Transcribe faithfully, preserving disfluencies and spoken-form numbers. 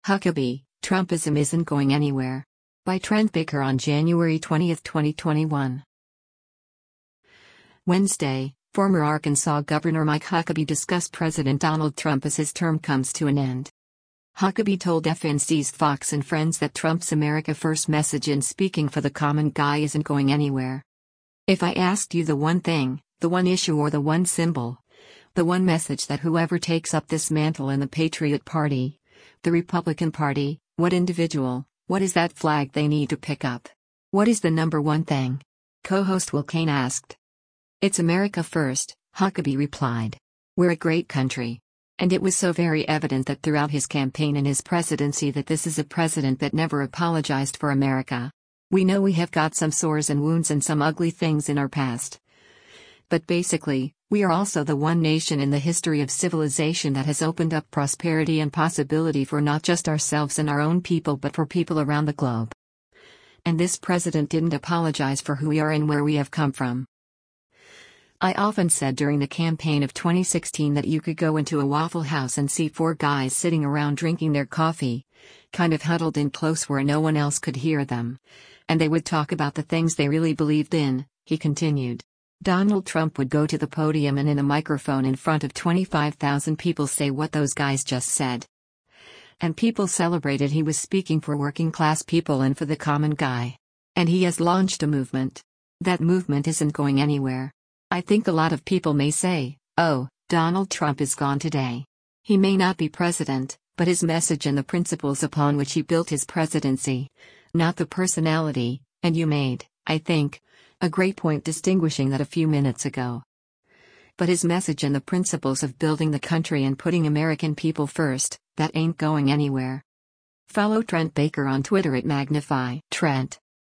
Huckabee, Trumpism isn't going anywhere. By Trent Baker on January twentieth, twenty twenty-one. Wednesday, former Arkansas Governor Mike Huckabee discussed President Donald Trump as his term comes to an end. Huckabee told F N C's Fox and Friends that Trump's America First message in speaking for the common guy isn't going anywhere. If I asked you the one thing, the one issue or the one symbol, the one message that whoever takes up this mantle in the Patriot Party, the Republican Party, what individual, what is that flag they need to pick up? What is the number one thing? Co-host Will Cain asked. It's America First, Huckabee replied. We're a great country. And it was so very evident that throughout his campaign and his presidency that this is a president that never apologized for America. We know we have got some sores and wounds and some ugly things in our past. But basically, we are also the one nation in the history of civilization that has opened up prosperity and possibility for not just ourselves and our own people but for people around the globe. And this president didn't apologize for who we are and where we have come from. I often said during the campaign of twenty sixteen that you could go into a Waffle House and see four guys sitting around drinking their coffee, kind of huddled in close where no one else could hear them. And they would talk about the things they really believed in, he continued. Donald Trump would go to the podium and in a microphone in front of twenty-five thousand people say what those guys just said. And people celebrated he was speaking for working class people and for the common guy. And he has launched a movement. That movement isn't going anywhere. I think a lot of people may say, oh, Donald Trump is gone today. He may not be president, but his message and the principles upon which he built his presidency, not the personality, and you made, I think, a great point distinguishing that a few minutes ago. But his message and the principles of building the country and putting American people first, that ain't going anywhere. Follow Trent Baker on Twitter at Magnify Trent.